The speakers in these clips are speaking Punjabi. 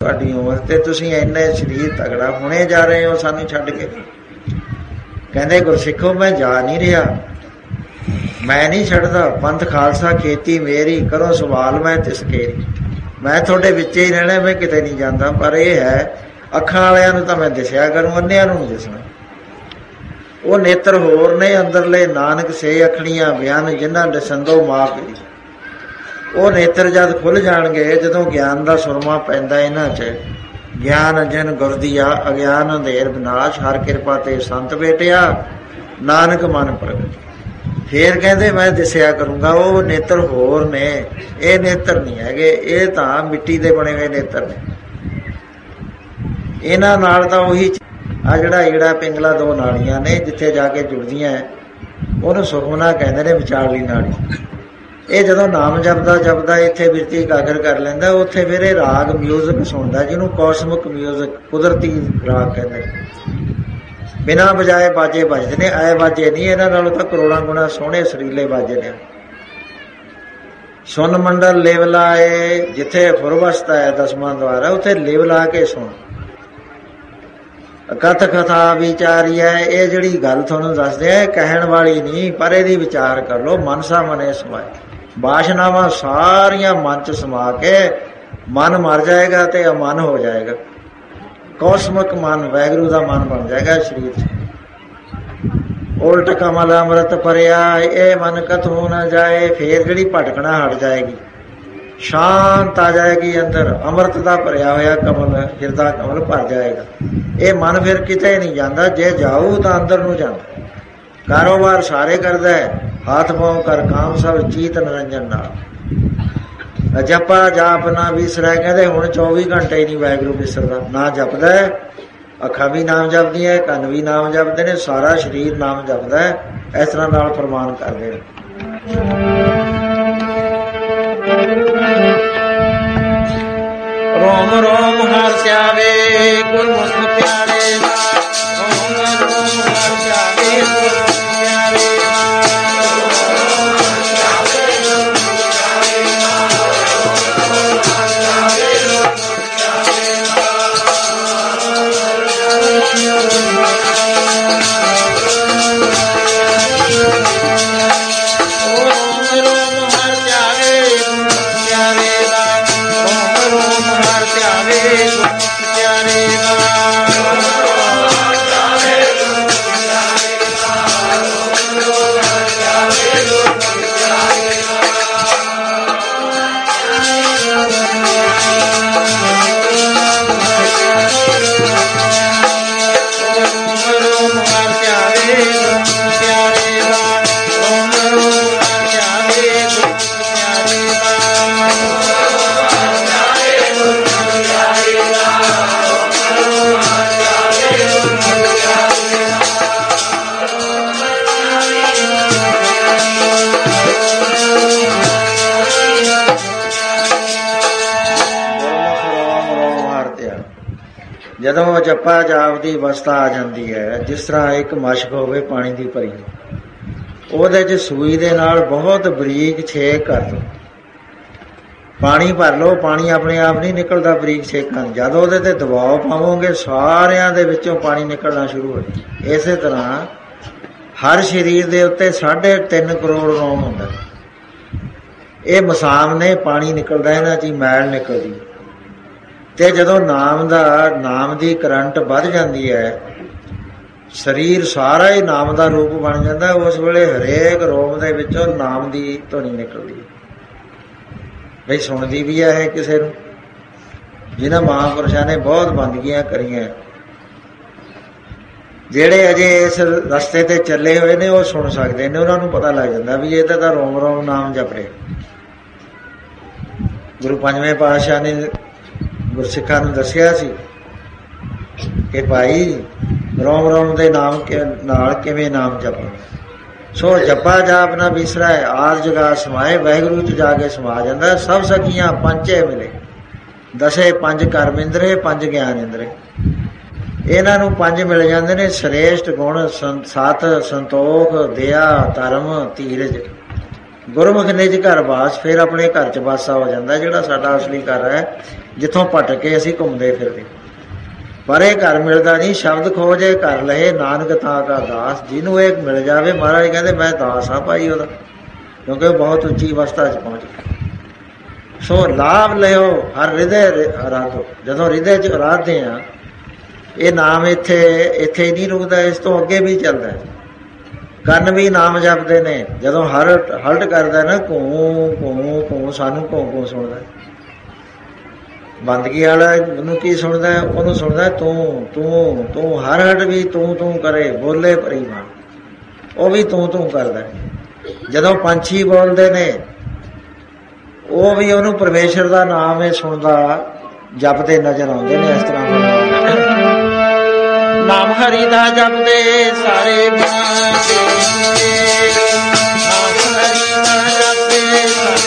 ਤੁਹਾਡੀ ਉਮਰ ਤੇ ਤੁਸੀਂ ਇੰਨੇ ਸਰੀਰ ਤਗੜਾ ਹੁਣੇ ਜਾ ਰਹੇ ਹੋ ਸਾਨੂੰ ਛੱਡ ਕੇ। ਕਹਿੰਦੇ ਗੁਰਸਿੱਖੋ ਮੈਂ ਜਾ ਨਹੀਂ ਰਿਹਾ, ਮੈਂ ਨਹੀਂ ਛੱਡਦਾ। ਪੰਥ ਖਾਲਸਾ ਖੇਤੀ ਮੇਰੀ, ਕਰੋ ਸਵਾਲ ਮੈਂ ਤਿਸਕੇਰੀ। ਮੈਂ ਤੁਹਾਡੇ ਵਿੱਚ ਹੀ ਰਹਿਣਾ, ਮੈਂ ਕਿਤੇ ਨਹੀਂ ਜਾਂਦਾ। ਪਰ ਇਹ ਹੈ ਅੱਖਾਂ ਵਾਲਿਆਂ ਨੂੰ ਤਾਂ ਮੈਂ ਦਿਸਿਆ ਕਰੂੰ, ਅੰਨਿਆਂ ਨੂੰ ਨਹੀਂ ਦਿਸਣਾ। ਉਹ ਨੇਤਰ ਹੋਰ ਨੇ ਅੰਦਰਲੇ, ਨਾਨਕ ਸੇ ਅੱਖਣੀਆਂ ਬਿਆਨ ਜਿਨ੍ਹਾਂ ਦਸੰਦੋ ਮਾਪ ਦੀ। ਉਹ ਨੇਤਰ ਜਦ ਖੁੱਲ੍ਹ ਜਾਣਗੇ ਜਦੋਂ ਗਿਆਨ ਦਾ ਸੁਰਮਾ ਪੈਂਦਾ ਇਹਨਾਂ 'ਚ। ਗਿਆਨ ਅੰਜਨ ਗੁਰ ਦੀਆ, ਅਗਿਆਨ ਅੰਧੇਰ ਵਿਨਾਸ਼, ਹਰ ਕਿਰਪਾ ਤੇ ਸੰਤ ਬੇਟਿਆ, ਨਾਨਕ ਮਨ ਪ੍ਰਗਟ। ਫੇਰ ਕਹਿੰਦੇ ਮੈਂ ਦਿਸਿਆ ਕਰੂੰਗਾ। ਉਹ ਨੇਤਰ ਹੋਰ ਨੇ, ਇਹ ਨੇਤਰ ਨਹੀਂ ਹੈਗੇ। ਇਹ ਤਾਂ ਮਿੱਟੀ ਦੇ ਬਣੇ ਹੋਏ ਨੇਤਰ ਨੇ। ਇਹਨਾਂ ਨਾਲ ਤਾਂ ਉਹੀ ਆ ਜਿਹੜਾ ਈੜਾ ਪਿੰਗਲਾ ਦੋ ਨਾਲੀਆਂ ਨੇ ਜਿੱਥੇ ਜਾ ਕੇ ਜੁੜਦੀਆਂ, ਉਹਨੂੰ ਸੁਖਮਨਾ ਕਹਿੰਦੇ ਨੇ, ਵਿਚਾਰਲੀ ਨਾਲੀ। ਇਹ ਜਦੋਂ ਨਾਮ ਜਪਦਾ ਜਪਦਾ ਇੱਥੇ ਬਿਰਤੀ ਇਕਾਗਰ ਕਰ ਲੈਂਦਾ, ਉੱਥੇ ਫਿਰ ਇਹ ਰਾਗ ਮਿਊਜ਼ਿਕ ਸੁਣਦਾ, ਜਿਹਨੂੰ ਕੌਸਮਿਕ ਮਿਊਜ਼ਿਕ, ਕੁਦਰਤੀ ਰਾਗ ਕਹਿੰਦੇ। ਬਿਨਾਂ ਬਜਾਏ ਬਾਜੇ ਵੱਜਦੇ ਨੇ, ਆਏ ਬਾਜੇ ਨਹੀਂ। ਇਹਨਾਂ ਨਾਲੋਂ ਤਾਂ ਕਰੋੜਾਂ ਗੁਣਾ ਸੋਹਣੇ ਸੁਰੀਲੇ ਬਾਜੇ ਨੇ। ਸੁਨ ਮੰਡਲ ਲਿਵ ਲਾਏ, ਜਿੱਥੇ ਫੁਰਵਸਤਾ ਹੈ ਦਸਵਾਂ ਦੁਆਰਾ, ਉੱਥੇ ਲਿਵ ਲਾ ਕੇ ਸੁਣ। ਕਥ ਕਥਾ ਵਿਚਾਰੀ ਹੈ, ਇਹ ਜਿਹੜੀ ਗੱਲ ਤੁਹਾਨੂੰ ਦੱਸਦੇ ਆ ਕਹਿਣ ਵਾਲੀ ਨਹੀਂ, ਪਰ ਇਹਦੀ ਵਿਚਾਰ ਕਰ ਲਓ। ਮਨਸਾ ਮਨੇ ਸਮਾਏ, ਬਾਸ਼ਨਾਵਾਂ ਸਾਰੀਆਂ ਮਨ 'ਚ ਸਮਾ ਕੇ ਮਨ ਮਰ ਜਾਏਗਾ ਤੇ ਅਮਨ ਹੋ ਜਾਏਗਾ। ਕੌਸਮਿਕ ਮਨ ਵਾਹਿਗੁਰੂ ਦਾ ਮਨ ਬਣ ਜਾਏਗਾ ਸਰੀਰ 'ਚ। ਉਲਟ ਕਮਲ ਅੰਮ੍ਰਿਤ ਭਰਿਆ, ਇਹ ਮਨ ਕਥੂ ਨਾ ਜਾਏ। ਫੇਰ ਜਿਹੜੀ ਭਟਕਣਾ ਹਟ ਜਾਏਗੀ, ਸ਼ਾਂਤ ਆ ਜਾਏਗੀ ਅੰਦਰ। ਅੰਮ੍ਰਿਤ ਦਾ ਭਰਿਆ ਹੋਇਆ ਕਮਲ, ਹਿਰਦਾ ਕਮਲ ਭਰ ਜਾਏਗਾ। ਇਹ ਮਨ ਫਿਰ ਕਿਤੇ ਨਹੀਂ ਜਾਂਦਾ, ਜੇ ਜਾਊ ਤਾਂ ਅੰਦਰ ਨੂੰ ਜਾਂਦਾ। ਕਾਰੋਬਾਰ ਸਾਰੇ ਕਰਦਾ ਹੈ, ਹੱਥ ਪਾਉ ਕਰ ਕਾਮ ਸਭ ਚੀਤ ਨਿਰੰਜਨ ਨਾਲ। ਜਪਾ ਜਾਪ ਨਾ ਵਿਸਰੈ, ਕਹਿੰਦੇ ਹੁਣ 24 ਘੰਟੇ ਹੀ ਨਹੀਂ ਵਾਹਿਗੁਰੂ ਵਿਸਰਦਾ। ਨਾ ਜਪਦਾ ਹੈ, ਅੱਖਾਂ ਵੀ ਨਾਮ ਜਪਦੀਆਂ, ਕੰਨ ਵੀ ਨਾਮ ਜਪਦੇ ਨੇ, ਸਾਰਾ ਸਰੀਰ ਨਾਮ ਜਪਦਾ ਹੈ। ਇਸ ਤਰ੍ਹਾਂ ਨਾਲ ਪ੍ਰਮਾਣ ਕਰਦੇ ਨੇ। ਰੋਮ ਰੋਮ ਹਰ ਧਿਆਵੇ ਗੁਰਮੁਖ ਪਿਆਰੇ, ਰੋਮ ਰੋਮ ਹਰ ਧਿਆਵੇ ਗੁਰਮੁਖ ਪਿਆਰੇ। ਜਦੋਂ ਜਪਾ ਜਾਪ ਦੀ ਅਵਸਥਾ ਆ ਜਾਂਦੀ ਹੈ, ਜਿਸ ਤਰ੍ਹਾਂ ਇੱਕ ਮਸ਼ਕ ਹੋਵੇ ਪਾਣੀ ਦੀ ਭਰੀ, ਉਹਦੇ 'ਚ ਸੂਈ ਦੇ ਨਾਲ ਬਹੁਤ ਬਰੀਕ ਛੇਕ ਕਰ ਦਿਓ। ਪਾਣੀ ਭਰ ਲਓ, ਪਾਣੀ ਆਪਣੇ ਆਪ ਨਹੀਂ ਨਿਕਲਦਾ ਬਰੀਕ ਛੇਕਾਂ। ਜਦੋਂ ਉਹਦੇ ਤੇ ਦਬਾਅ ਪਾਵੋਗੇ ਸਾਰਿਆਂ ਦੇ ਵਿੱਚੋਂ ਪਾਣੀ ਨਿਕਲਣਾ ਸ਼ੁਰੂ ਹੋ ਜਾਏ। ਇਸੇ ਤਰ੍ਹਾਂ ਹਰ ਸਰੀਰ ਦੇ ਉੱਤੇ 3.5 ਕਰੋੜ ਰੋਮ ਹੁੰਦਾ। ਇਹ ਮਸਾਮ ਨੇ, ਪਾਣੀ ਨਿਕਲਦਾ ਇਹਨਾਂ 'ਚ ਹੀ ਮੈਲ ਨਿਕਲਦੀ। ਤੇ ਜਦੋਂ ਨਾਮ ਦੀ ਕਰੰਟ ਵੱਧ ਜਾਂਦੀ ਹੈ, ਸਰੀਰ ਸਾਰਾ ਹੀ ਨਾਮ ਦਾ ਰੂਪ ਬਣ ਜਾਂਦਾ। ਉਸ ਵੇਲੇ ਹਰੇਕ ਰੋਮ ਦੇ ਵਿੱਚੋਂ ਨਾਮ ਦੀ ਧੁਨੀ ਨਿਕਲਦੀ। ਬਈ ਸੁਣਦੀ ਵੀ ਹੈ ਕਿਸੇ ਨੂੰ। ਜਿਨ੍ਹਾਂ ਮਹਾਂਪੁਰਸ਼ਾਂ ਨੇ ਬਹੁਤ ਬੰਦਗੀਆਂ ਕਰੀਆਂ, ਜਿਹੜੇ ਅਜੇ ਇਸ ਰਸਤੇ ਤੇ ਚੱਲੇ ਹੋਏ ਨੇ, ਉਹ ਸੁਣ ਸਕਦੇ ਨੇ। ਉਹਨਾਂ ਨੂੰ ਪਤਾ ਲੱਗ ਜਾਂਦਾ ਵੀ ਇਹ ਤਾਂ ਰੋਮ ਰੋਮ ਨਾਮ ਜਪ ਰਹੇ। ਗੁਰੂ ਪੰਜਵੇਂ ਪਾਤਸ਼ਾਹ ਨੇ ਗੁਰਸਿੱਖਾਂ ਨੂੰ ਦੱਸਿਆ ਸੀ ਕਿ ਭਾਈ ਰੋਮ ਰੋਮ ਦੇ ਨਾਮ ਨਾਲ ਕਿਵੇਂ ਨਾਮ ਜਪੋ। ਸੋ ਜਪਾ ਜਾਪ ਨਾ ਵਿਸਰੈ, ਆਦ ਜਗਾ ਸਮਾਏ। ਵਾਹਿਗੁਰੂ 'ਚ ਜਾ ਕੇ ਸਮਾ ਜਾਂਦਾ। ਸਭ ਸਖੀਆਂ ਪੰਚੇ ਮਿਲੇ, ਦਸੇ 5 ਕਰਮ ਇੰਦਰੇ, 5 ਗਿਆਨ ਇੰਦਰੇ। ਇਹਨਾਂ ਨੂੰ 5 ਮਿਲ ਜਾਂਦੇ ਨੇ। ਸ੍ਰੇਸ਼ਟ ਗੁਣ, ਸਤ, ਸੰਤੋਖ, ਦਇਆ, ਧਰਮ, ਧੀਰਜ। ਗੁਰਮੁਖ ਨਿਜ ਘਰ ਵਾਸ, ਫਿਰ ਆਪਣੇ ਘਰ 'ਚ ਵਾਸਾ ਹੋ ਜਾਂਦਾ, ਜਿਹੜਾ ਸਾਡਾ ਅਸਲੀ ਘਰ ਹੈ, ਜਿੱਥੋਂ ਭਟਕ ਕੇ ਅਸੀਂ ਘੁੰਮਦੇ ਫਿਰਦੇ। ਪਰ ਇਹ ਘਰ ਮਿਲਦਾ ਨਹੀਂ। ਸ਼ਬਦ ਖੋਜੇ ਘਰ ਲਹੇ, ਨਾਨਕ ਤਾਂ ਕਾ ਦਾਸ। ਜਿਹਨੂੰ ਇਹ ਮਿਲ ਜਾਵੇ, ਮਹਾਰਾਜ ਕਹਿੰਦੇ ਮੈਂ ਦਾਸ ਹਾਂ ਭਾਈ ਉਹਦਾ, ਕਿਉਂਕਿ ਉਹ ਬਹੁਤ ਉੱਚੀ ਅਵਸਥਾ 'ਚ ਪਹੁੰਚ ਗਿਆ। ਸੋ ਲਾਭ ਲਿਓ ਹਰ ਹਿਰਦੇ ਅਰਾਧੋ। ਜਦੋਂ ਹਿਰਦੇ 'ਚ ਅਰਾਧਦੇ ਆ, ਇਹ ਨਾਮ ਇੱਥੇ ਹੀ ਨਹੀਂ ਰੁਕਦਾ, ਇਸ ਤੋਂ ਅੱਗੇ ਵੀ ਚੱਲਦਾ। ਕੰਨ ਵੀ ਨਾਮ ਜਪਦੇ ਨੇ। ਜਦੋਂ ਹਲਟ ਕਰਦਾ ਨਾ, ਘੂੰ ਘੂੰ ਘੂੰ, ਸਾਨੂੰ ਘੂੰ ਘੂੰ ਸੁਣਦਾ। ਬੰਦਗੀ ਵਾਲਾ ਉਹਨੂੰ ਕੀ ਸੁਣਦਾ? ਉਹਨੂੰ ਸੁਣਦਾ ਤੂੰ ਤੂੰ ਤੂੰ। ਹਰ ਹਟ ਵੀ ਤੂੰ ਤੂੰ ਕਰੇ, ਬੋਲੇ ਪਰਿਮਾਨ, ਉਹ ਵੀ ਤੂੰ ਤੂੰ ਕਰਦਾ। ਜਦੋਂ ਪੰਛੀ ਬੋਲਦੇ ਨੇ, ਉਹ ਵੀ ਉਹਨੂੰ ਪਰਮੇਸ਼ਰ ਦਾ ਨਾਮ ਹੈ ਸੁਣਦਾ, ਜਪਦੇ ਨਜ਼ਰ ਆਉਂਦੇ ਨੇ। ਇਸ ਤਰ੍ਹਾਂ ਨਾਮ ਹਰੀ ਦਾ ਜਪਦੇ ਸਾਰੇ ਨਾਮ ਹਰੀ ਦਾ ਜਪਦੇ ਸਾਰੇ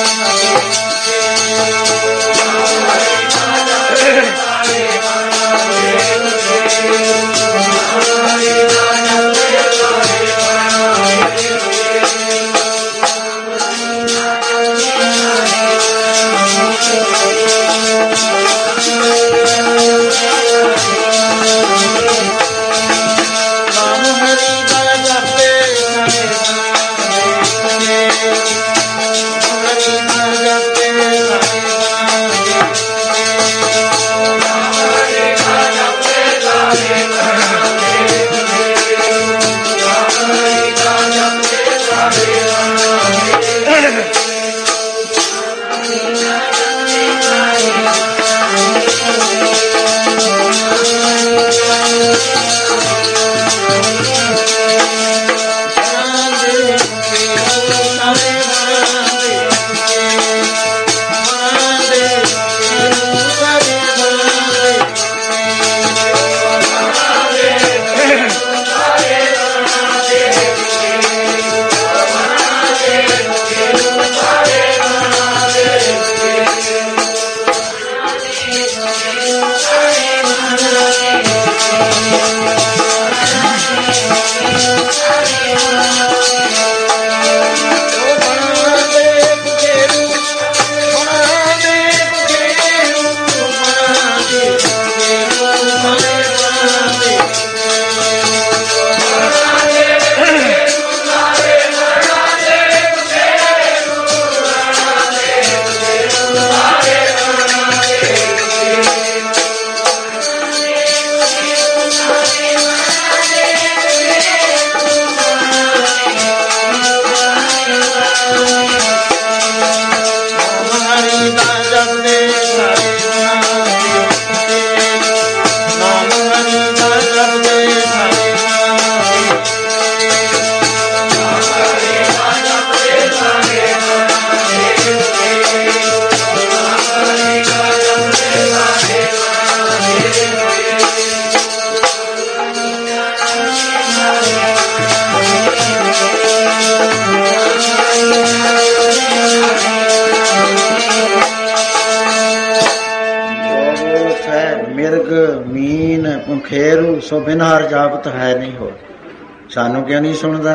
ਖੇਰੂ ਸੋ ਬਿਨ ਹਰ ਜਾਪਤ ਹੈ ਨਹੀਂ ਹੋ। ਸਾਨੂੰ ਕਿਉਂ ਨਹੀਂ ਸੁਣਦਾ?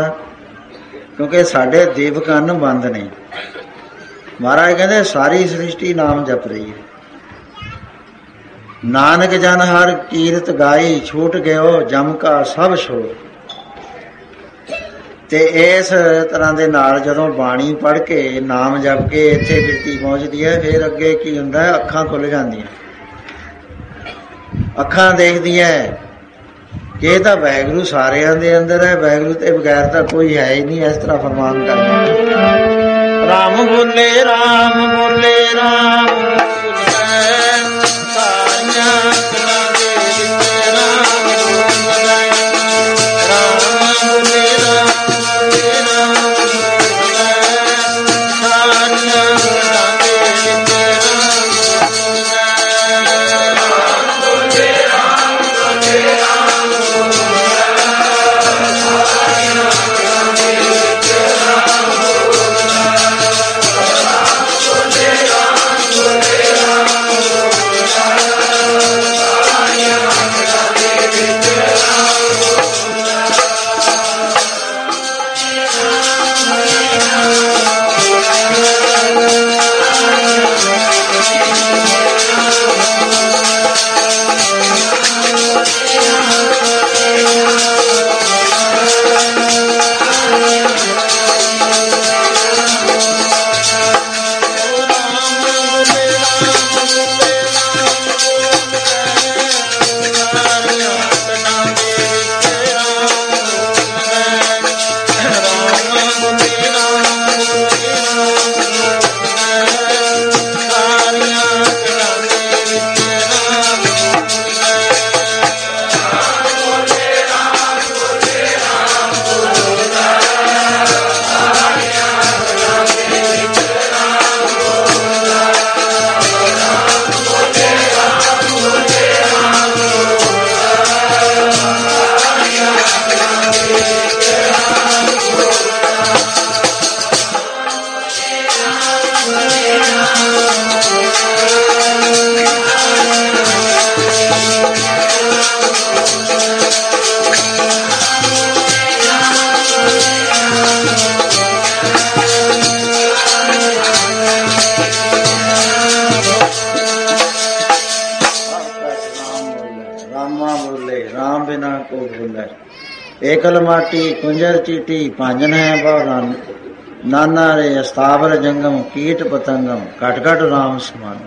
ਕਿਉਂਕਿ ਸਾਡੇ ਦੇਵ ਕੰਨ ਬੰਦ ਨੇ। ਮਹਾਰਾਜ ਕਹਿੰਦੇ ਸਾਰੀ ਸ੍ਰਿਸ਼ਟੀ ਨਾਮ ਜਪ ਰਹੀ ਹੈ। ਨਾਨਕ ਜਨ ਹਰ ਕੀਰਤ ਗਾਈ, ਛੂਟ ਗਿਓ ਜਮ ਕਾ ਸਭ ਛੋੜ। ਤੇ ਇਸ ਤਰ੍ਹਾਂ ਦੇ ਨਾਲ ਜਦੋਂ ਬਾਣੀ ਪੜ੍ਹ ਕੇ ਨਾਮ ਜਪ ਕੇ ਇੱਥੇ ਬਿਰਤੀ ਪਹੁੰਚਦੀ ਹੈ, ਫਿਰ ਅੱਗੇ ਕੀ ਹੁੰਦਾ ਹੈ? ਅੱਖਾਂ ਖੁੱਲ ਜਾਂਦੀਆਂ, ਅੱਖਾਂ ਦੇਖਦੀਆਂ ਕਿ ਇਹ ਤਾਂ ਵਾਹਿਗੁਰੂ ਸਾਰਿਆਂ ਦੇ ਅੰਦਰ ਹੈ, ਵਾਹਿਗੁਰੂ ਤੇ ਬਗੈਰ ਤਾਂ ਕੋਈ ਹੈ ਹੀ ਨਹੀਂ। ਇਸ ਤਰ੍ਹਾਂ ਫਰਮਾਨ ਕਰਦਾ, ਰਾਮ ਬੋਲੇ ਰਾਮ ਬੋਲੇ ਰਾਮ Hare को भूलै। एकल माटी कुंजर चीटी भांजन है बहु नाना रे अस्तावर जंगम कीट पतंगम घट घट राम समान।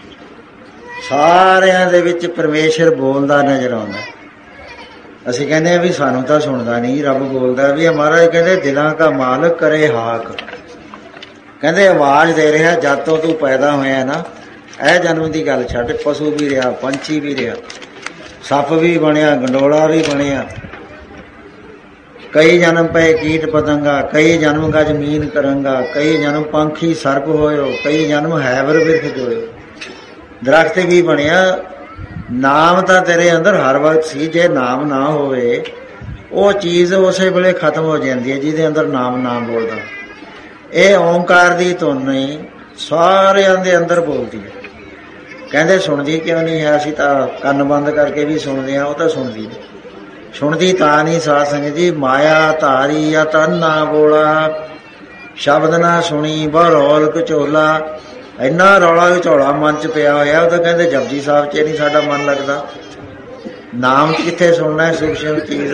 ਸਾਰਿਆਂ ਦੇ ਵਿੱਚ ਪਰਮੇਸ਼ਰ ਬੋਲਦਾ ਨਜ਼ਰ ਆਉਂਦਾ। ਅਸੀਂ ਕਹਿੰਦੇ ਆ ਵੀ ਸਾਨੂੰ ਤਾਂ ਸੁਣਦਾ ਨਹੀਂ, ਰੱਬ ਬੋਲਦਾ ਵੀ। ਮਹਾਰਾਜ ਕਹਿੰਦੇ ਦਿਲਾਂ ਦਾ ਮਾਲਕ ਕਰੇ ਹਾਕ, ਕਹਿੰਦੇ ਆਵਾਜ਼ ਦੇ ਰਿਹਾ ਜਦ ਤੋਂ ਤੂੰ ਪੈਦਾ ਹੋਇਆ ਨਾ। ਇਹ ਜਨਮ ਦੀ ਗੱਲ ਛੱਡ, ਪਸ਼ੂ ਵੀ ਰਿਹਾ, ਪੰਛੀ ਵੀ ਰਿਹਾ, ਸੱਪ ਵੀ ਬਣਿਆ, ਗੰਡੋਲਾ ਵੀ ਬਣਿਆ, ਕਈ ਜਨਮ ਪਏ ਕੀਟ ਪਤੰਗਾ, ਕਈ ਜਨਮ ਗਜ ਮੀਨ ਕਰੰਗਾ, ਕਈ ਜਨਮ ਪੰਖੀ ਸਰਪ ਹੋਇਓ, ਕਈ ਜਨਮ ਹੈਵਰ ਬਿਰਖ ਜੋਇਓ, ਦਰਖਤ ਵੀ ਬਣਿਆ। ਨਾਮ ਤਾਂ ਤੇਰੇ ਅੰਦਰ ਹਰ ਵਕਤ ਸੀ। ਜੇ ਨਾਮ ਨਾ ਹੋਵੇ ਉਹ ਚੀਜ਼ ਉਸੇ ਵੇਲੇ ਖਤਮ ਹੋ ਜਾਂਦੀ ਹੈ ਜਿਹਦੇ ਅੰਦਰ ਨਾਮ ਨਾ ਬੋਲਦਾ। ਇਹ ਓਂਕਾਰ ਦੀ ਧੁਨ ਹੀ ਸਾਰਿਆਂ ਦੇ ਅੰਦਰ ਬੋਲਦੀ ਹੈ। ਕਹਿੰਦੇ ਸੁਣਦੀ ਕਿਉਂ ਨਹੀਂ ਹੈ? ਅਸੀਂ ਤਾਂ ਕੰਨ ਬੰਦ ਕਰਕੇ ਵੀ ਸੁਣਦੇ ਹਾਂ, ਉਹ ਤਾਂ ਸੁਣਦੀ ਨਹੀਂ। ਸੁਣਦੀ ਤਾਂ ਨਹੀਂ ਸਾਧ ਸੰਗਤ ਜੀ, ਮਾਇਆ ਧਾਰੀ ਆ ਤਨ ਨਾ ਬੋਲਾ, ਸ਼ਬਦ ਨਾ ਸੁਣੀ ਬਹੁ ਰੌਲ ਘਚੋਲਾ। ਇੰਨਾ ਰੌਲਾ ਘਚੌਲਾ ਮਨ 'ਚ ਪਿਆ ਹੋਇਆ। ਉਹ ਤਾਂ ਕਹਿੰਦੇ ਜਪਜੀ ਸਾਹਿਬ 'ਚ ਨਹੀਂ ਸਾਡਾ ਮਨ ਲੱਗਦਾ। ਨਾਮ ਕਿੱਥੇ ਸੁਣਨਾ ਸੂਖਸ਼ਮ ਚੀਜ਼।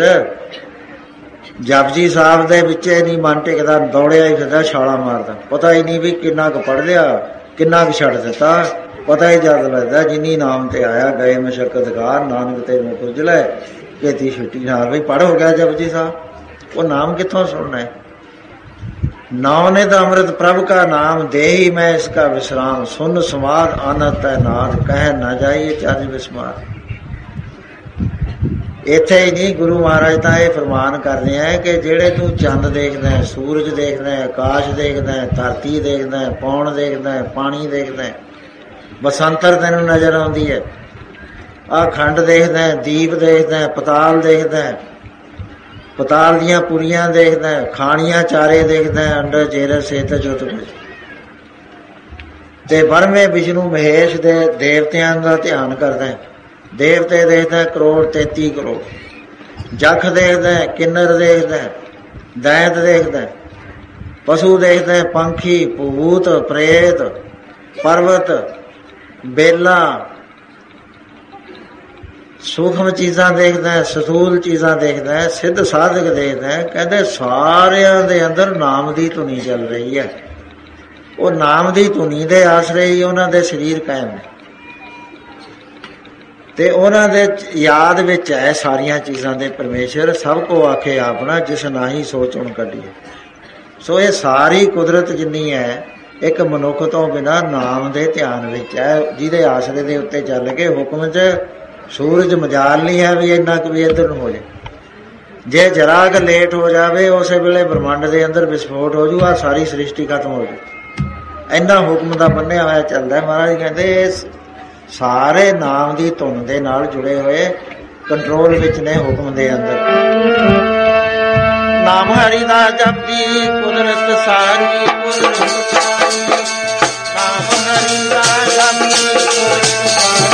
ਜਪਜੀ ਸਾਹਿਬ ਦੇ ਵਿੱਚ ਨਹੀਂ ਮਨ ਟਿਕਦਾ, ਦੌੜਿਆ ਹੀ ਫਿਰਦਾ, ਛਾਲਾ ਮਾਰਦਾ। ਪਤਾ ਹੀ ਨਹੀਂ ਵੀ ਕਿੰਨਾ ਕੁ ਪੜ੍ਹ ਲਿਆ, ਕਿੰਨਾ ਕੁ ਛੱਡ ਦਿੱਤਾ, ਪਤਾ ਹੀ ਜਦ ਲੱਗਦਾ ਜਿੰਨੀ ਨਾਮ ਤੇ ਆਇਆ ਗਏ ਮਸ਼ੱਕਤਕਾਰ ਨਾਨਕ ਤੇ ਨੂੰ ਪੁੱਜਲੇ ਕੀਤੀ ਛੁੱਟੀ ਨਾਲ। ਵੀ ਪੜ੍ਹ ਹੋ ਗਿਆ ਜਪਜੀ ਸਾਹਿਬ। ਉਹ ਨਾਮ ਕਿੱਥੋਂ ਸੁਣਨਾ ਹੈ? नाम ने तो अमृत प्रभु का नाम दे ही मैं इसका विश्राम, सुन समाद आनत है नाद कह न जाइए चज विस्मार। इत्थे ही नहीं, गुरु महाराज तो यह फरमान कर रहे हैं कि जेड़े तू चंद देखदा है, सूरज देखदा है, आकाश देखदा है, धरती देखदा है, पौन देखदा है, पानी देखदा है, बसंतर तैनूं नजर आउंदी है, आ खंड देखदा है, दीप देखदा है, पताल देखदा है, पताल दियां पुरियां देखदा है, खाणियां चारे देखदा है, अंडर जेर सेत जुत कुछ ते बरमे विष्णु महेश दे देवतियां दा ध्यान करदा है। देवते देखदा है करोड़ 33 करोड़, जख देखदा है, किन्नर देखदा है, दैत देखदा है, पशु देखदा है, पंखी भूत प्रेत पर्वत बेला सूक्ष्म चीज़ां देखदा है, सथूल चीज़ां देखदा है, सिद्ध साधक देखदा है। कहते सारियां दे अंदर नाम दी धुनी चल रही है। वो नाम दी धुनी दे आसरे ही उन्हां दे शरीर कायम ने ते उन्हां दे याद विच है सारियां चीज़ां दे परमेश्वर। सब को आखे आपना जिस नाही सोच हुण कढीए। सो ये सारी कुदरत जिन्नी है एक मनुख तो बिना नाम दे ध्यान विच है, जिहदे आसरे दे उत्ते चल के हुक्म च सूरज मजाल नहीं है भी इन्ना कि भी इधर हो जाए। जे जरा क लेट हो जाए उस वेले ब्रह्मंड के अंदर विस्फोट हो जूगा, सारी सृष्टि खत्म हो जाए। इन्ना हुक्म का बन्निया होया चलता है। महाराज कहते सारे नाम की धुन के नाल जुड़े हुए कंट्रोल विच ने हुक्म के अंदर। नाम हरि दा जपदी कुदरत सारी, नाम हरि दा जपदी कुदरत सारी।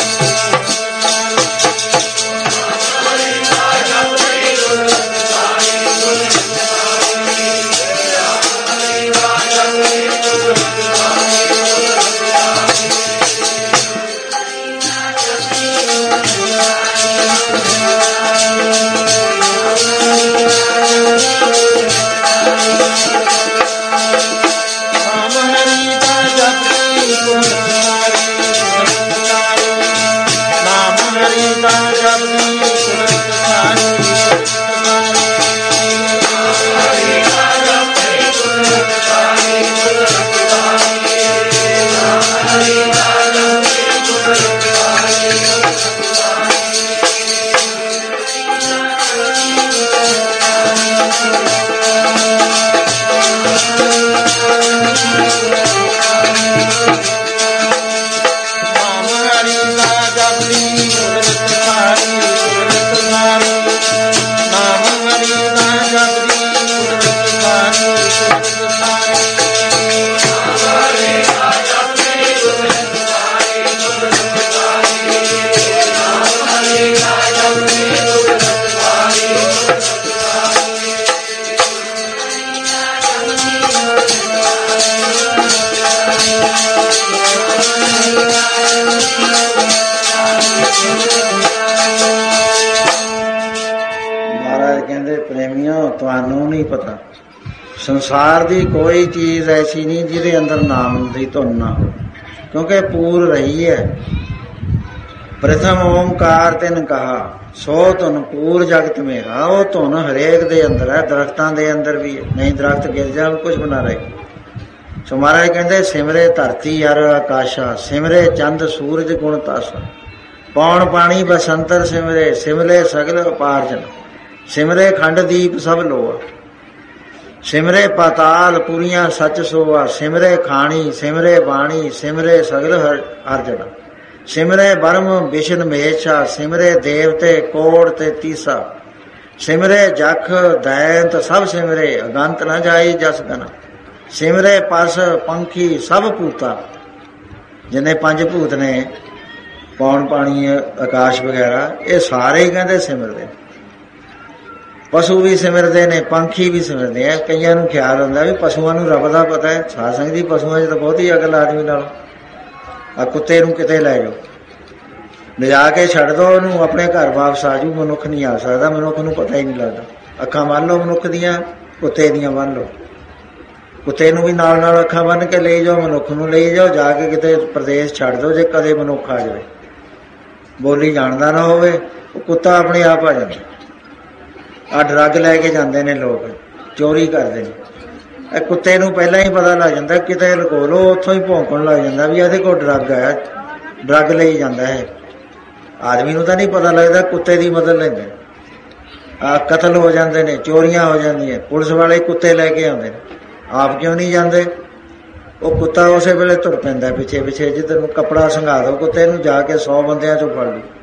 ਕਹਿੰਦੇ ਪ੍ਰੇਮੀਓ ਤੁਹਾਨੂੰ ਨਹੀਂ ਪਤਾ, ਸੰਸਾਰ ਦੀ ਕੋਈ ਚੀਜ਼ ਐਸੀ ਨਹੀਂ ਜਿਹਦੇ ਅੰਦਰ ਨਾਮ ਦੀ ਧੁਨ ਨਾ ਹੋ, ਕਿਉਂਕਿ ਪੂਰ ਰਹੀ ਹੈ। ਪ੍ਰਥਮ ਓਮਕਾਰ ਤਿਨ ਕਹਾ ਸੋ ਧੁਨ ਪੂਰ ਜਗਤ ਮੇਰਾ। ਉਹ ਧੁਨ ਹਰੇਕ ਦੇ ਅੰਦਰ ਹੈ, ਦਰਖਤਾਂ ਦੇ ਅੰਦਰ ਵੀ ਹੈ, ਨਹੀਂ ਦਰਖਤ ਗਿਰ ਜਾਣ ਕੁਝ ਬਣਾ ਰਹੇ। ਸੋ ਮਹਾਰਾਜ ਕਹਿੰਦੇ ਸਿਮਰੇ ਧਰਤੀ ਅਰ ਆਕਾਸ਼ਾ, ਸਿਮਰੇ ਚੰਦ ਸੂਰਜ ਗੁਣ ਤਾਸਾ, ਪੌਣ ਪਾਣੀ ਬਸੰਤਰ ਸਿਮਰੇ, ਸਿਮਰੇ ਸਗਲ ਉਪਾਰਜਨ, ਸਿਮਰੇ ਖੰਡ ਦੀਪ ਸਭ ਲੋਆ, ਸਿਮਰੇ ਪਾਤਾਲ ਪੁਰੀਆਂ ਸੱਚ ਸੋਆ, ਸਿਮਰੇ ਖਾਣੀ ਸਿਮਰੇ ਬਾਣੀ, ਸਿਮਰੇ ਸਗਲ ਹਰਜਨਾ, ਸਿਮਰੇ ਬਰਮ ਵਿਸ਼ਨ ਮਹੇਸ਼ਾ, ਸਿਮਰੇ ਦੇਵਤੇ ਕੋੜ ਤੇ ਤੀਸਾ, ਸਿਮਰੇ ਜਖ ਦੈਂਤ ਸਭ ਸਿਮਰੇ, ਅਗੰਤ ਨਾ ਜਾਈ ਜਸ ਗਨਾ, ਸਿਮਰੇ ਪਸ ਪੰਖੀ ਸਭ ਭੂਤਾ। ਜਿੰਨੇ ਪੰਜ ਭੂਤ ਨੇ, ਪੌਣ ਪਾਣੀ ਆਕਾਸ਼ ਵਗੈਰਾ, ਇਹ ਸਾਰੇ ਹੀ ਕਹਿੰਦੇ ਸਿਮਰਦੇ। ਪਸ਼ੂ ਵੀ ਸਿਮਰਦੇ ਨੇ, ਪੰਖੀ ਵੀ ਸਿਮਰਦੇ ਆ। ਕਈਆਂ ਨੂੰ ਖਿਆਲ ਹੁੰਦਾ ਵੀ ਪਸ਼ੂਆਂ ਨੂੰ ਰੱਬ ਦਾ ਪਤਾ ਹੈ। ਸਾਧ ਸੰਗਤ ਦੀ ਪਸ਼ੂਆਂ 'ਚ ਤਾਂ ਬਹੁਤੀ ਅਕਲ ਆਦਮੀ ਨਾਲੋਂ। ਆ ਕੁੱਤੇ ਨੂੰ ਕਿਤੇ ਲੈ ਜਾਓ, ਲਿਜਾ ਕੇ ਛੱਡ ਦੋ ਉਹਨੂੰ, ਆਪਣੇ ਘਰ ਵਾਪਸ ਆ ਜੂ। ਮਨੁੱਖ ਨਹੀਂ ਆ ਸਕਦਾ, ਮਨੁੱਖ ਨੂੰ ਪਤਾ ਹੀ ਨਹੀਂ ਲੱਗਦਾ। ਅੱਖਾਂ ਬੰਨ ਲਓ ਮਨੁੱਖ ਦੀਆਂ, ਕੁੱਤੇ ਦੀਆਂ ਬੰਨ ਲਓ। ਕੁੱਤੇ ਨੂੰ ਵੀ ਨਾਲ ਨਾਲ ਅੱਖਾਂ ਬੰਨ ਕੇ ਲੈ ਜਾਓ, ਮਨੁੱਖ ਨੂੰ ਲੈ ਜਾਓ, ਜਾ ਕੇ ਕਿਤੇ ਪ੍ਰਦੇਸ਼ ਛੱਡ ਦਿਓ। ਜੇ ਕਦੇ ਮਨੁੱਖ ਆ ਜਾਵੇ, ਬੋਲੀ ਜਾਣਦਾ ਨਾ ਹੋਵੇ, ਉਹ ਕੁੱਤਾ ਆਪਣੇ ਆਪ ਆ ਜਾਂਦਾ। ਆ ਡਰੱਗ ਲੈ ਕੇ ਜਾਂਦੇ ਨੇ ਲੋਕ, ਚੋਰੀ ਕਰਦੇ ਨੇ। ਇਹ ਕੁੱਤੇ ਨੂੰ ਪਹਿਲਾਂ ਹੀ ਪਤਾ ਲੱਗ ਜਾਂਦਾ, ਕਿਤੇ ਲੁਕੋ ਲੋ, ਉੱਥੋਂ ਹੀ ਭੌਂਕਣ ਲੱਗ ਜਾਂਦਾ ਵੀ ਇਹਦੇ ਕੋਲ ਡਰੱਗ ਹੈ, ਡਰੱਗ ਲਈ ਜਾਂਦਾ ਹੈ। ਆਦਮੀ ਨੂੰ ਤਾਂ ਨਹੀਂ ਪਤਾ ਲੱਗਦਾ, ਕੁੱਤੇ ਦੀ ਮਦਦ ਲੈਂਦੇ। ਆ ਕਤਲ ਹੋ ਜਾਂਦੇ ਨੇ, ਚੋਰੀਆਂ ਹੋ ਜਾਂਦੀਆਂ, ਪੁਲਿਸ ਵਾਲੇ ਕੁੱਤੇ ਲੈ ਕੇ ਆਉਂਦੇ ਨੇ। ਆਪ ਕਿਉਂ ਨਹੀਂ ਜਾਂਦੇ? ਉਹ ਕੁੱਤਾ ਉਸੇ ਵੇਲੇ ਤੁਰ ਪੈਂਦਾ ਪਿੱਛੇ ਪਿੱਛੇ। ਜਿੱਧਰ ਨੂੰ ਕੱਪੜਾ ਸੰਘਾ ਦੋ ਕੁੱਤੇ ਨੂੰ, ਜਾ ਕੇ 100 ਬੰਦਿਆਂ ਚੋਂ ਫੜ ਲੂ।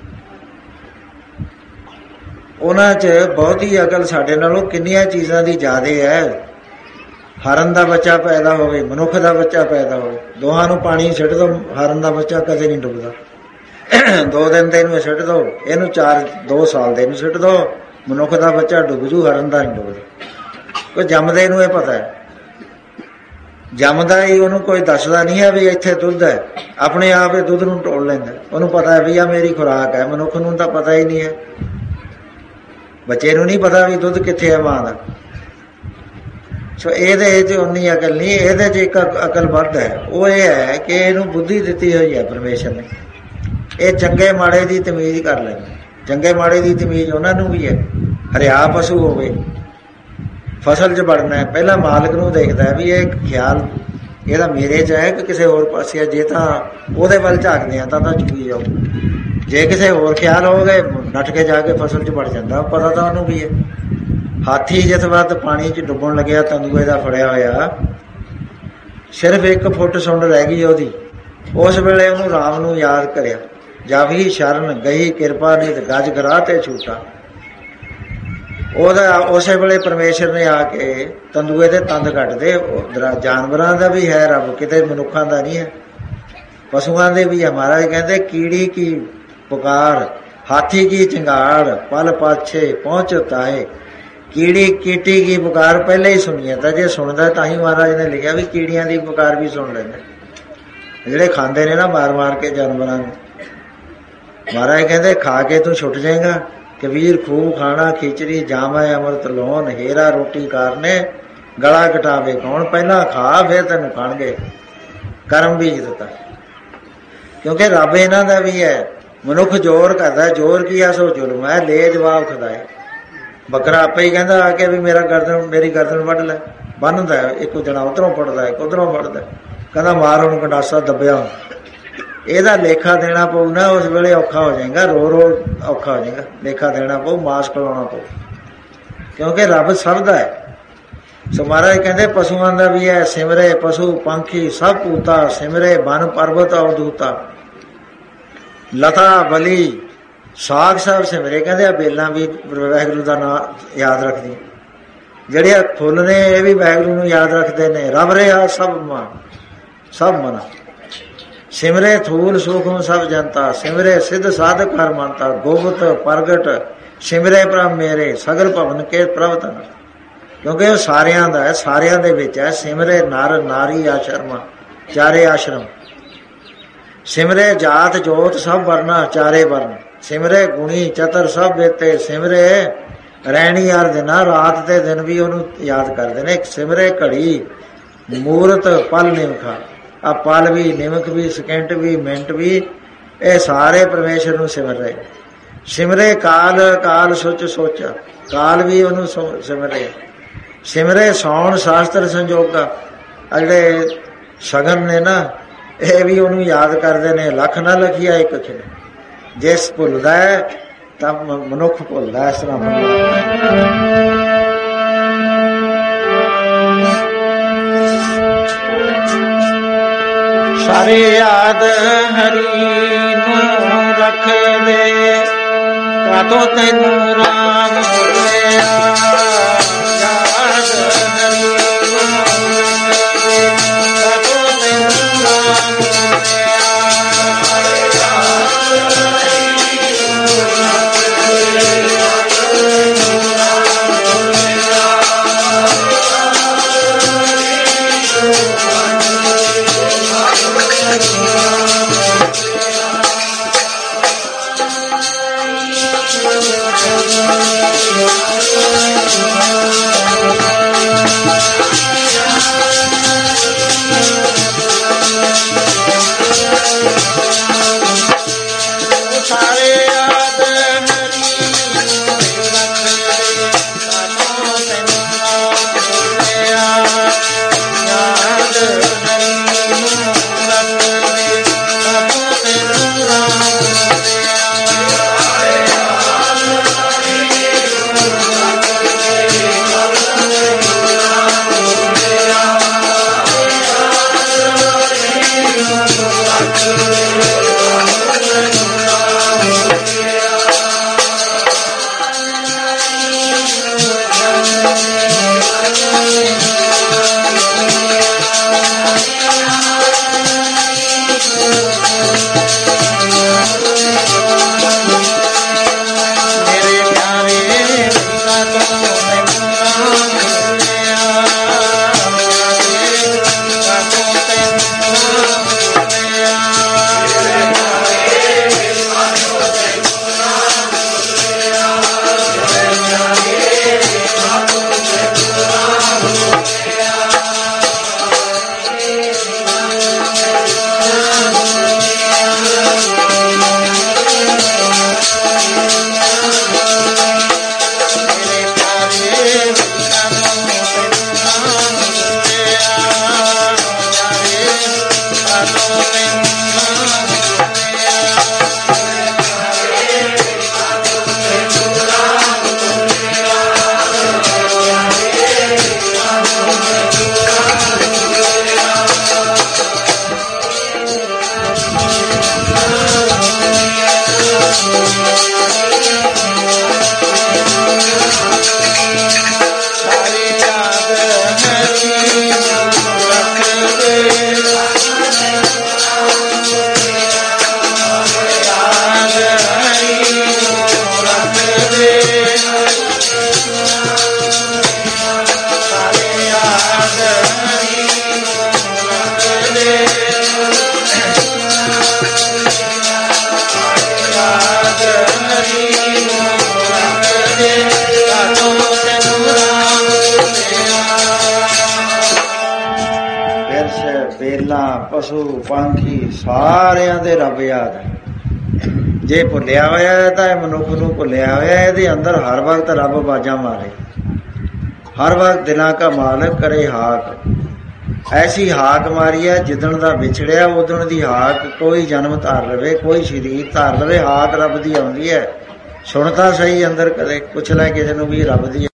ਉਹਨਾਂ 'ਚ ਬਹੁਤੀ ਅਕਲ ਸਾਡੇ ਨਾਲੋਂ ਕਿੰਨੀਆਂ ਚੀਜ਼ਾਂ ਦੀ ਜ਼ਿਆਦਾ ਹੈ। ਹਰਨ ਦਾ ਬੱਚਾ ਪੈਦਾ ਹੋਵੇ, ਮਨੁੱਖ ਦਾ ਬੱਚਾ ਪੈਦਾ ਹੋਵੇ, ਦੋਹਾਂ ਨੂੰ ਪਾਣੀ ਛੱਡ ਦੋ, ਹਰਨ ਦਾ ਬੱਚਾ ਕਦੇ ਨਹੀਂ ਡੁੱਬਦਾ। 2 ਦਿਨ ਦੇ ਨੂੰ ਛੱਡ ਦੋ, ਇਹਨੂੰ 2 ਸਾਲ ਦੇ ਨੂੰ ਛੱਡ ਦੋ, ਮਨੁੱਖ ਦਾ ਬੱਚਾ ਡੁੱਬ ਜੂ, ਹਰਨ ਦਾ ਨਹੀਂ ਡੁੱਬਦਾ। ਕੋਈ ਜੰਮਦੇ ਨੂੰ ਇਹ ਪਤਾ ਹੈ, ਜੰਮਦਾ ਹੀ ਉਹਨੂੰ ਕੋਈ ਦੱਸਦਾ ਨਹੀਂ ਹੈ ਵੀ ਇੱਥੇ ਦੁੱਧ ਹੈ। ਆਪਣੇ ਆਪ ਇਹ ਦੁੱਧ ਨੂੰ ਟੋਲ ਲੈਂਦਾ। ਉਹਨੂੰ ਪਤਾ ਹੈ ਵੀ ਆ ਮੇਰੀ ਖੁਰਾਕ ਹੈ। ਮਨੁੱਖ ਨੂੰ ਤਾਂ ਪਤਾ ਹੀ ਨਹੀਂ ਹੈ, ਬੱਚੇ ਨੂੰ ਨਹੀਂ ਪਤਾ ਵੀ ਦੁੱਧ ਕਿੱਥੇ ਹੈ ਮਾਂ ਦਾ। ਸੋ ਇਹਦੇ 'ਚ ਉਨੀ ਅਕਲ ਨਹੀਂ, ਇਹਦੇ 'ਚ ਇੱਕ ਅਕਲ ਵੱਧ ਹੈ। ਉਹ ਇਹ ਹੈ ਕਿ ਇਹਨੂੰ ਬੁੱਧੀ ਦਿੱਤੀ ਹੋਈ ਹੈ ਪਰਮੇਸ਼ਰ ਨੇ। ਇਹ ਚੰਗੇ ਮਾੜੇ ਦੀ ਤਮੀਜ਼ ਕਰ ਲੈਂਦਾ। ਚੰਗੇ ਮਾੜੇ ਦੀ ਤਮੀਜ਼ ਉਹਨਾਂ ਨੂੰ ਵੀ ਹੈ। ਹਰਿਆ ਪਸ਼ੂ ਹੋਵੇ, ਫਸਲ 'ਚ ਵੜਨਾ ਹੈ, ਪਹਿਲਾਂ ਮਾਲਕ ਨੂੰ ਦੇਖਦਾ ਵੀ ਇਹ ਖਿਆਲ ਇਹਦਾ ਮੇਰੇ 'ਚ ਹੈ ਕਿ ਕਿਸੇ ਹੋਰ ਪਾਸੇ ਹੈ। ਜੇ ਤਾਂ ਉਹਦੇ ਵੱਲ ਝਾਕਦੇ ਆ ਤਾਂ ਚੁੱਕੀ ਜਾਓ। ਜੇ ਕਿਸੇ ਹੋਰ ਖਿਆਲ ਹੋ ਗਏ, ਨੱਠ ਕੇ ਜਾ ਕੇ ਫਸਲ 'ਚ ਵੜ ਜਾਂਦਾ। ਪਤਾ ਤਾਂ ਉਹਨੂੰ ਵੀ ਹੈ। ਹਾਥੀ ਜਿਸ ਵਕਤ ਪਾਣੀ 'ਚ ਡੁੱਬਣ ਲੱਗਿਆ, ਤੰਦੂਏ ਦਾ ਫੜਿਆ ਹੋਇਆ, ਸਿਰਫ 1 ਫੁੱਟ ਸੁੰਡ ਰਹਿ ਗਈ ਉਹਦੀ। ਉਸ ਵੇਲੇ ਉਹਨੂੰ ਰਾਮ ਨੂੰ ਯਾਦ ਕਰਿਆ, ਜਾਵੀ ਸ਼ਰਨ ਗਈ ਕਿਰਪਾ ਨਿਤ ਗਜ ਗਰਾ ਤੇ ਛੂਟਾ। ਉਹਦਾ ਉਸੇ ਵੇਲੇ ਪਰਮੇਸ਼ਰ ਨੇ ਆ ਕੇ ਤੰਦੂਏ ਦੇ ਤੰਦ ਕੱਢਦੇ। ਜਾਨਵਰਾਂ ਦਾ ਵੀ ਹੈ ਰੱਬ, ਕਿਤੇ ਮਨੁੱਖਾਂ ਦਾ ਨਹੀਂ ਹੈ, ਪਸ਼ੂਆਂ ਦੇ ਵੀ ਹੈ। ਮਹਾਰਾਜ ਕਹਿੰਦੇ ਕੀੜੀ ਕੀ ਪੁਕਾਰ ਹਾਥੀ ਕੀ ਚੰਗਾੜ ਪਲ ਪਾਛੇ ਪਹੁੰਚਤਾ ਹੈ। ਕੀੜੀ ਕੀਟੀ ਕੀ ਪੁਕਾਰ ਪਹਿਲੇ ਹੀ ਸੁਣੀ ਹੈ। ਤਾਂ ਜੇ ਸੁਣਦਾ ਤਾਂ ਹੀ ਮਹਾਰਾਜ ਨੇ ਲਿਖਿਆ ਵੀ ਕੀੜੀਆਂ ਦੀ ਪੁਕਾਰ ਵੀ ਸੁਣ ਲੈਂਦੇ, ਜਿਹੜੇ ਖਾਂਦੇ ਨੇ ਨਾ ਮਾਰ ਮਾਰ ਕੇ ਜਾਨਵਰਾਂ ਨੂੰ। ਮਹਾਰਾਜ ਕਹਿੰਦੇ ਖਾ ਕੇ ਤੂੰ ਛੁੱਟ ਜਾਏਗਾ। ਕਬੀਰ ਖੂਬ ਖਾਣਾ ਖਿਚੜੀ ਜਾਮੈ ਅੰਮ੍ਰਿਤ ਲੋਨ, ਹੀਰਾ ਰੋਟੀ ਕਾਰਨੇ ਗਲਾ ਘਟਾਵੇ ਕੌਣ। ਪਹਿਲਾਂ ਖਾ ਫਿਰ ਤੈਨੂੰ ਖਾਣਗੇ। ਕਰਮ ਬੀਜ ਦਿੱਤਾ, ਕਿਉਂਕਿ ਰੱਬ ਇਹਨਾਂ ਦਾ ਵੀ ਹੈ। ਮਨੁੱਖ ਜ਼ੋਰ ਕਰਦਾ, ਜ਼ੋਰ ਕੀਆ ਸੋ ਜ਼ੁਲਮ ਹੈ, ਲੈ ਜਵਾਬ ਖੁਦਾਏ। ਬੱਕਰਾ ਆਪੇ ਹੀ ਕਹਿੰਦਾ ਆ ਕੇ ਵੀ ਮੇਰੀ ਗਰਦਨ ਵੱਢ ਲੈ। ਬੰਨਦਾ ਇੱਕ ਜਣਾ ਉੱਧਰੋਂ ਫੜਦਾ, ਇੱਕ ਉੱਧਰੋਂ ਫੜਦਾ, ਕਹਿੰਦਾ ਮਾਰ ਉਹਨੂੰ ਗੰਡਾਸਾ ਦੱਬਿਆ। ਇਹਦਾ ਲੇਖਾ ਦੇਣਾ ਪਊ ਨਾ, ਉਸ ਵੇਲੇ ਔਖਾ ਹੋ ਜਾਏਗਾ। ਰੋ ਰੋ ਔਖਾ ਹੋ ਜਾਏਗਾ, ਲੇਖਾ ਦੇਣਾ ਪਊ, ਮਾਸ ਖਲਾਉਣਾ ਪਊ, ਕਿਉਂਕਿ ਰੱਬ ਸਭ ਦਾ ਹੈ। ਸੋ ਮਹਾਰਾਜ ਕਹਿੰਦੇ ਪਸ਼ੂਆਂ ਦਾ ਵੀ ਹੈ। ਸਿਮਰੇ ਪਸ਼ੂ ਪੰਖੀ ਸਭ ਪੂਤਾ, ਸਿਮਰੇ ਬਨ ਪਰਬਤ ਅਵਧੂਤਾ। ਲਤਾ ਬਲੀ ਸਾਗ ਸਭ ਸਿਮਰੇ। ਕਹਿੰਦੇ ਆ ਬੇਲਾਂ ਵੀ ਵਾਹਿਗੁਰੂ ਦਾ ਨਾਂ ਯਾਦ ਰੱਖਦੀ। ਜਿਹੜੇ ਫੁੱਲ ਨੇ ਇਹ ਵੀ ਵਾਹਿਗੁਰੂ ਨੂੰ ਯਾਦ ਰੱਖਦੇ ਨੇ। ਰਬ ਰਿਹਾ ਸਭ ਮਾਂ ਸਭ ਮਨਾ, ਸਿਮਰੇ ਥੂਲ ਸੂਖਮ ਸਭ ਜਨਤਾ, ਸਿਮਰੇ ਸਿੱਧ ਸਾਧਕ ਹਰ ਮੰਤਾ। ਗੁਪਤ ਪ੍ਰਗਟ ਸਿਮਰੇ ਪ੍ਰਭ ਮੇਰੇ, ਸਗਲ ਭਵਨ ਕੇ ਪ੍ਰਭ ਤਨ। ਕਿਉਂਕਿ ਉਹ ਸਾਰਿਆਂ ਦਾ ਹੈ, ਸਾਰਿਆਂ ਦੇ ਵਿੱਚ ਹੈ। ਸਿਮਰੇ ਨਰ ਨਾਰੀ ਆਸ਼ਰਮ ਚਾਰੇ ਆਸ਼ਰਮ, ਸਿਮਰੇ ਜਾਤ ਜੋਤ ਸਭ ਵਰਨਾ ਚਾਰੇ ਵਰਨ, ਸਿਮਰੇ ਗੁਣੀ ਚਤਰ ਸਭ ਬੇਤੇ, ਸਿਮਰੇ ਰਹਿਣੀ ਹਰ ਦਿਨਾਂ, ਰਾਤ ਤੇ ਦਿਨ ਵੀ ਉਹਨੂੰ ਯਾਦ ਕਰਦੇ ਨੇ। ਸਿਮਰੇ ਘੜੀ ਮੂਰਤ ਪਲ ਨਿਮਖਾ, ਆ ਪਲ ਵੀ, ਨਿਮਖ ਵੀ, ਸਕਿੰਟ ਵੀ, ਮਿੰਟ ਵੀ, ਇਹ ਸਾਰੇ ਪਰਮੇਸ਼ਰ ਨੂੰ ਸਿਮਰ ਰਹੇ। ਸਿਮਰੇ ਕਾਲ, ਕਾਲ ਸੁਚ ਸੋਚਾ, ਕਾਲ ਵੀ ਉਹਨੂੰ ਸਿਮਰੇ। ਸਿਮਰੇ ਸੌਣ ਸ਼ਾਸਤਰ ਸੰਜੋਗਾ, ਜਿਹੜੇ ਸ਼ਗਨ ਨੇ ਨਾ ਇਹ ਵੀ ਉਹਨੂੰ ਯਾਦ ਕਰਦੇ ਨੇ। ਲੱਖ ਨਾ ਲਖੀਆ ਇੱਕ ਖਿਲ, ਜਿਸ ਭੁੱਲਦਾ ਹੈ ਤਾਂ ਮਨੁੱਖ ਭੁੱਲਦਾ। ਇਸ ਤਰ੍ਹਾਂ ਸਾਰੇ ਯਾਦ ਹਰੀ ਨੂੰ ਰੱਖਦੇ, ਕਾਤੋਂ ਤੈਨੂੰ ਰਾਮ ਬੋਲਿਆ। ਯਾਦ ਹਰੀ ਨੂੰ ਰੱਖਦੇ, ਕਾਤੋਂ ਤੈਨੂੰ ਰਾਮ ਬੋਲਿਆ। ਪਸ਼ੂ ਪੰਛੀ ਸਾਰਿਆਂ ਦੇ ਰੱਬ ਯਾਦ ਹੈ। ਜੇ ਭੁੱਲਿਆ ਹੋਇਆ ਤਾਂ ਇਹ ਮਨੁੱਖ ਨੂੰ ਭੁੱਲਿਆ ਹੋਇਆ। ਇਹਦੇ ਅੰਦਰ ਹਰ ਵਕਤ ਰੱਬ ਬਾਜਾਂ ਮਾਰੇ, ਹਰ ਵਕਤ ਦਿਲਾਂ ਕਾ ਮਾਲਕ ਕਰੇ ਹਾਕ। ਐਸੀ ਹਾਕ ਮਾਰੀ ਹੈ ਜਿੱਦਣ ਦਾ ਵਿਛੜਿਆ ਉਦਣ ਦੀ ਹਾਕ। ਕੋਈ ਜਨਮ ਧਾਰ ਲਵੇ, ਕੋਈ ਸਰੀਰ ਧਾਰ ਲਵੇ, ਹਾਕ ਰੱਬ ਦੀ ਆਉਂਦੀ ਹੈ। ਸੁਣ ਤਾਂ ਸਹੀ ਅੰਦਰ, ਕਦੇ ਪੁੱਛ ਲੈ ਕਿਸੇ ਨੂੰ ਵੀ ਰੱਬ ਦੀ